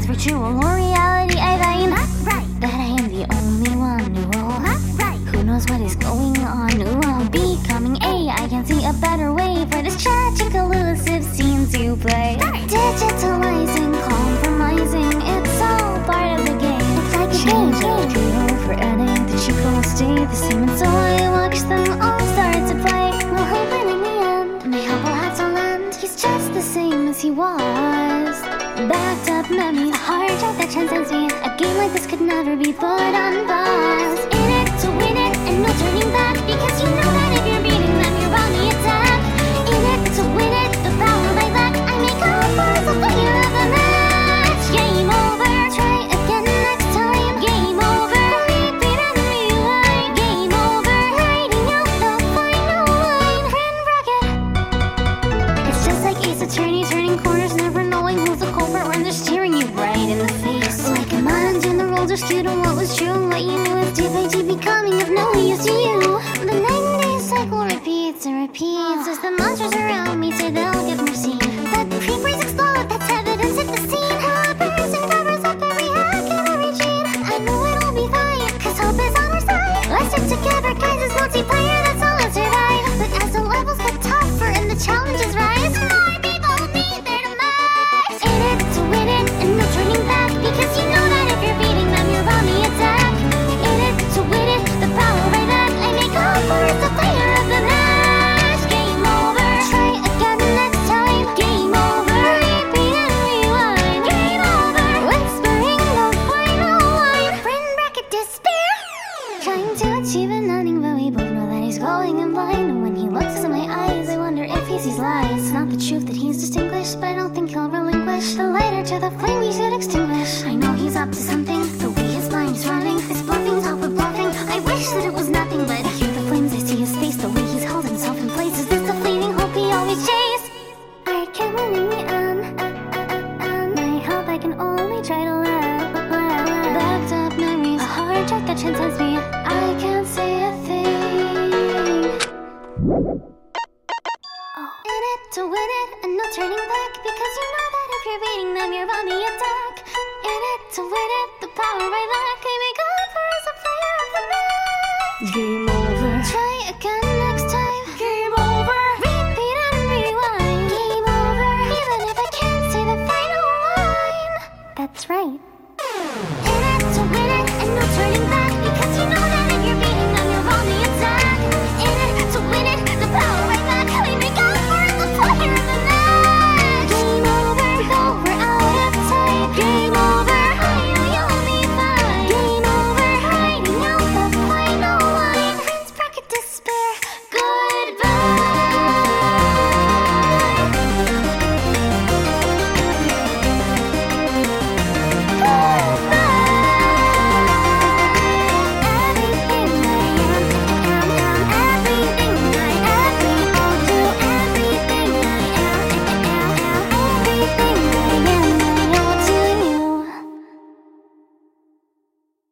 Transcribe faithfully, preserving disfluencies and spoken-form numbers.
it's virtual or reality, I find right. that I am the only one who will. Right. Who knows what is going on? Who will becoming A? I can see a better way for this tragic, elusive scene to play. Right. Digitalizing, compromising, it's all part of the game. It's like a Change game. the trio for adding, the cheap will stay the same. And so I watch them all start to play. We'll hoping in the end, may hope will have to land. He's just the same as he was. Backed up memories, a hard drive that transcends me. A game like this could never be put on pause. In it to win it, and no turning back, because you know that if you're beating them, you're on the attack. In it to win it, the power I lack, I make up for the failure of the match. Game over, try again next time. Game over, repeat and rewind. Game over, writing out the final line. Friend bracket. It's just like Ace Attorney turning corners, never knowing who's the culprit when they're staring you right in the face. Like a man and the roles are skewed on what was true. What you knew is day by day becoming of no use to you. The nine-day cycle repeats and repeats as the monsters around me say they'll get mercy. But creepers explode, that's evidence at the scene. Hoppers and covers up every hack and every gene. I know it'll be fine, cause hope is on our side. Let's stick together, guys, it's multiplayer, that's all that survive. But as the levels get tougher and the challenges rise, more people meet their demise. In it to win it, and no turning back, because you know that if you're beating them, you're on the attack. In it to win it, the power I lack, I make up for it, the player of the match. Game over, try again next time. Game over, repeat and rewind. Game over, whispering the final line. Friend bracket despair, trying to achieve an ending, but we both know that he's going in blind. And when he looks in my eyes, I wonder if he sees lies. It's not the truth that he's distinguished, but I don't think he'll relinquish the lighter to the flame we should extinguish. I know he's up to something, the way his mind is running, his bluffing top of bluffing. I wish that it was nothing, but I hear the flames, I see his face, the way he's held himself in place. Is this the fleeting hope he always chased? I can't win in the end, and I hope I can only try to laugh. Backed up memories, a hard drive that transcends me. I can't say a thing. Oh. In it to win it, and no turning back, because you know that if you're beating them, you're on the attack. In it to win it, the power I lack, I make up for as a player of the match. Game over.